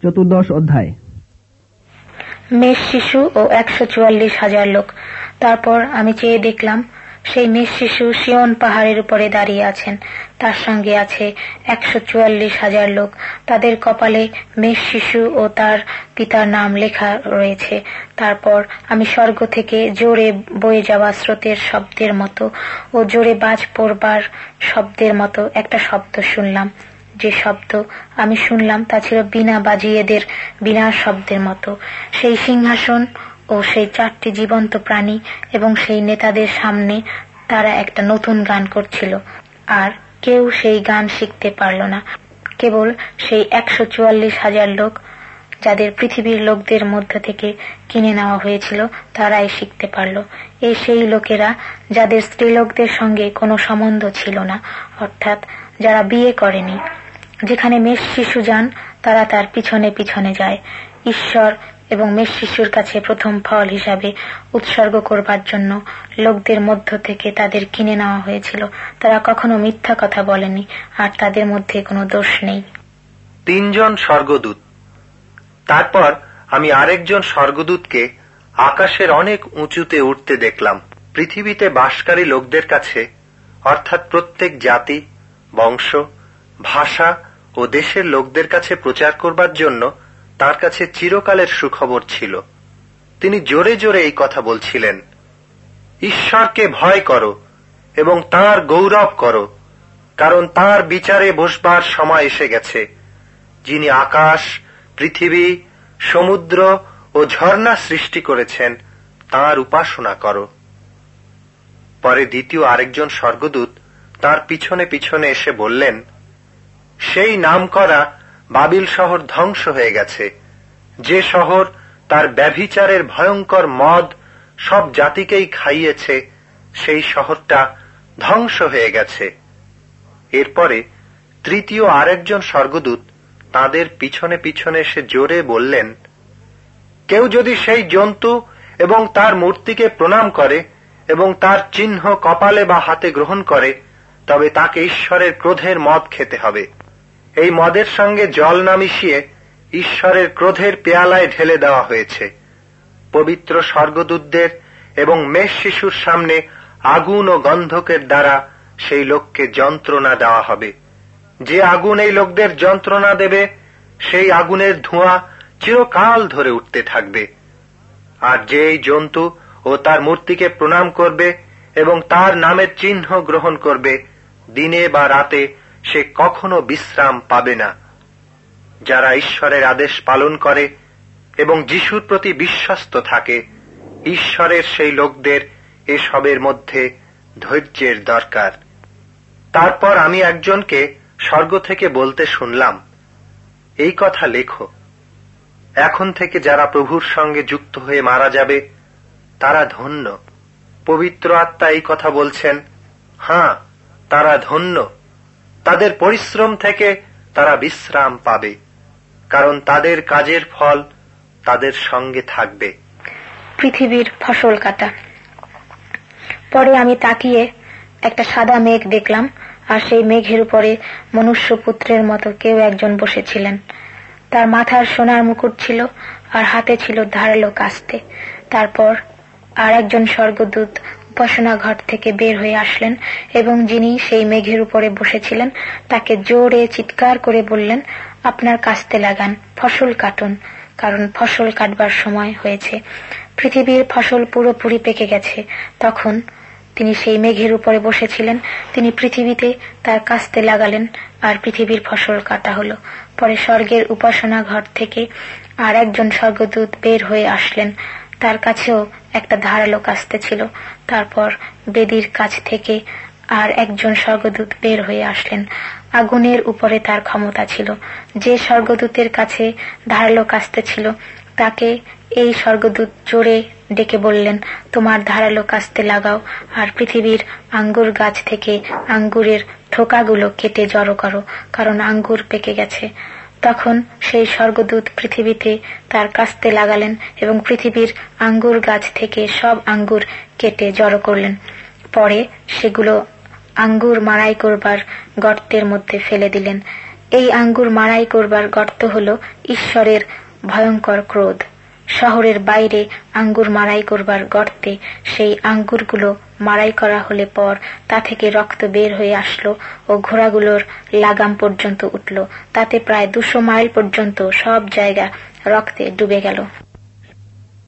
চতুর্দশ অধ্যায়। মেষ শিশু ও 144,000 লোক। তারপর আমি চেয়ে দেখলাম, সেই মেষ শিশু সিয়ন পাহাড়ের উপরে দাঁড়িয়ে আছেন, তার সঙ্গে আছে 144,000 লোক। তাদের কপালে মেষ শিশু ও তার পিতার নাম লেখা রয়েছে। তারপর আমি স্বর্গ থেকে জোরে বয়ে যাওয়া স্রোতের শব্দের মতো ও জোরে বাজ পড়বার শব্দের মতো একটা শব্দ শুনলাম। যে শব্দ আমি শুনলাম তা ছিল বীণা বাজিয়েদের বীণার শব্দের মতো। সেই সিংহাসন ও সেই 4টি জীবন্ত প্রাণী এবং সেই নেতাদের সামনে তারা একটা নতুন গান করছিল, আর কেউ সেই গান শিখতে পারল না। কেবল সেই 144,000 লোক, যাদের পৃথিবীর লোকদের মধ্য থেকে কিনে নেওয়া হয়েছিল, তারাই শিখতে পারল। এই সেই লোকেরা যাদের স্ত্রীলোকদের সঙ্গে কোনো সম্বন্ধ ছিল না, অর্থাৎ যারা বিয়ে করেনি। যেখানে মেষ শিশু যান, তারা তার পিছনে পিছনে যায়। ঈশ্বর এবং মেষ শিশুর কাছে প্রথম ফল হিসাবে উৎসর্গ করবার জন্য লোকদের মধ্য থেকে তাদের কিনে নেওয়া হয়েছিল। তারা কখনো মিথ্যা কথা বলেনি, আর তাদের মধ্যে কোনো দোষ নেই। 3 জন স্বর্গদূত। তারপর আমি আরেকজন স্বর্গদূতকে আকাশের অনেক উঁচুতে উঠতে দেখলাম। পৃথিবীতে বাসকারী লোকদের কাছে, অর্থাৎ প্রত্যেক জাতি, বংশ, ভাষা ও দেশের লোকদের কাছে প্রচার করবার জন্য তার কাছে চিরকালের সুখবর ছিল। তিনি জোরে জোরে এই কথা বলছিলেন, ঈশ্বরকে ভয় করো এবং তাঁর গৌরব করো, কারণ তাঁর বিচারে বসবার সময় এসে গেছে। যিনি আকাশ, পৃথিবী, সমুদ্র ও ঝর্ণা সৃষ্টি করেছেন, তাঁর উপাসনা করো। পরে দ্বিতীয় আরেকজন স্বর্গদূত তার পিছনে পিছনে এসে বললেন, সেই নামকরা বাবিল শহর ধ্বংস হয়ে গেছে, যে শহর তার ব্যভিচারের ভয়ঙ্কর মদ সব জাতিকেই খাইয়েছে, সেই শহরটা ধ্বংস হয়ে গেছে। এরপরে তৃতীয় আরেকজন স্বর্গদূত তাদের পিছনে পিছনে এসে জোরে বললেন, কেউ যদি সেই জন্তু এবং তার মূর্তিকে প্রণাম করে এবং তার চিহ্ন কপালে বা হাতে গ্রহণ করে, তবে তাকে ঈশ্বরের ক্রোধের মদ খেতে হবে। এই মদের সঙ্গে জল না মিশিয়ে ঈশ্বরের ক্রোধের পেয়ালায় ঢেলে দেওয়া হয়েছে। পবিত্র স্বর্গদূতদের এবং মেষ শিশুর সামনে আগুন ও গন্ধকের দ্বারা সেই লোককে যন্ত্রণা দেওয়া হবে। যে আগুন এই লোকদের যন্ত্রণা দেবে, সেই আগুনের ধোঁয়া চিরকাল ধরে উঠতে থাকবে। আর যে এই জন্তু ও তার মূর্তিকে প্রণাম করবে এবং তার নামের চিহ্ন গ্রহণ করবে, দিনে বা রাতে সে কখনো বিশ্রাম পাবে না। যারা ঈশ্বরের আদেশ পালন করে এবং যিশুর প্রতি বিশ্বস্ত থাকে, ঈশ্বরের সেই লোকদের এসবের মধ্যে ধৈর্যের দরকার। তারপর আমি একজনকে স্বর্গ থেকে বলতে শুনলাম, এই কথা লেখো, এখন থেকে যারা প্রভুর সঙ্গে যুক্ত হয়ে মারা যাবে, তারা ধন্য। পবিত্র আত্মা এই কথা বলছেন, হ্যাঁ, তারা ধন্য। তাদের পরিশ্রম থেকে তারা বিশ্রাম পাবে, কারণ তাদের কাজের ফল তাদের সঙ্গে থাকবে। পৃথিবীর ফসল কাটা। পরে আমি তাকিয়ে একটা সাদা মেঘ দেখলাম, আর সেই মেঘের উপরে মনুষ্যপুত্রের মতো কেউ একজন বসেছিলেন। তার মাথার সোনার মুকুট ছিল, আর হাতে ছিল ধারালো কাস্তে। তারপর আর একজন স্বর্গদূত উপাসনা ঘর থেকে বের হয়ে আসলেন এবং যিনি সেই মেঘের উপরে বসেছিলেন তাকে জোরে চিৎকার করে বললেন, আপনার কাস্তে লাগান, ফসল কাটুন, কারণ ফসল কাটবার সময় হয়েছে। পৃথিবীর ফসল পুরোপুরি পেকে গেছে। তখন তিনি সেই মেঘের উপরে বসেছিলেন, তিনি পৃথিবীতে তার কাস্তে লাগালেন, আর পৃথিবীর ফসল কাটা হলো। পরে স্বর্গের উপাসনা ঘর থেকে আর একজন স্বর্গদূত বের হয়ে আসলেন, তার কাছেও একটা ধারালো কাস্তে ছিল। তারপর বেদির কাছ থেকে আর একজন স্বর্গদূত বের হয়ে আসলেন, আগুনের উপরে তার ক্ষমতা ছিল। যে স্বর্গদূতের কাছে ধারালো কাস্তে ছিল, তাকে এই স্বর্গদূত জোরে ডেকে বললেন, তোমার ধারালো কাস্তে লাগাও, আর পৃথিবীর আঙ্গুর গাছ থেকে আঙ্গুরের থোকাগুলো কেটে জড়ো করো, কারণ আঙ্গুর পেকে গেছে। তখন সেই স্বর্গদূত পৃথিবীতে তার কাস্তে লাগালেন এবং পৃথিবীর আঙ্গুর গাছ থেকে সব আঙ্গুর কেটে জড়ো করলেন। পরে সেগুলো আঙ্গুর মাড়াই করবার গর্তের মধ্যে ফেলে দিলেন। এই আঙ্গুর মাড়াই করবার গর্ত হল ঈশ্বরের ভয়ঙ্কর ক্রোধ। শহরের বাইরে আঙ্গুর মাড়াই করবার গর্তে সেই আঙ্গুরগুলো মাড়াই করা হলে পর তা থেকে রক্ত বের হয়ে আসলো ও ঘোড়াগুলোর লাগাম পর্যন্ত উঠল। তাতে প্রায় 200 মাইল পর্যন্ত সব জায়গা রক্তে ডুবে গেল।